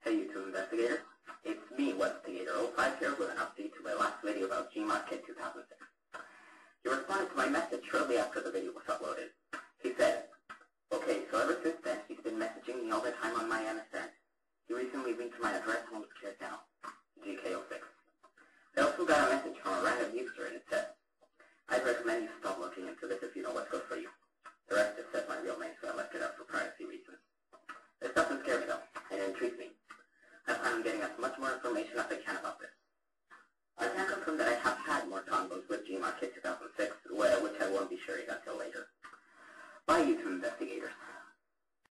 Hey YouTube investigators, it's me, Webstigator05 here with an update to my last video about Gmarket 2006. He responded to my message shortly after the video was uploaded. He said, okay, so ever since then he's been messaging me all the time on my MSN. He recently linked my address and I'm scared now. GK06. I also got a message from a random user and it says, I'd recommend you stop looking into this if you know what's good for you. The rest just said my real name, so I left it out for privacy reasons. This doesn't scare me though, and it intrigues me. I plan on getting as much more information as I can about this. I can confirm that I have had more combos with Gmarket 2006, which I won't be sharing until later. Bye YouTube investigators.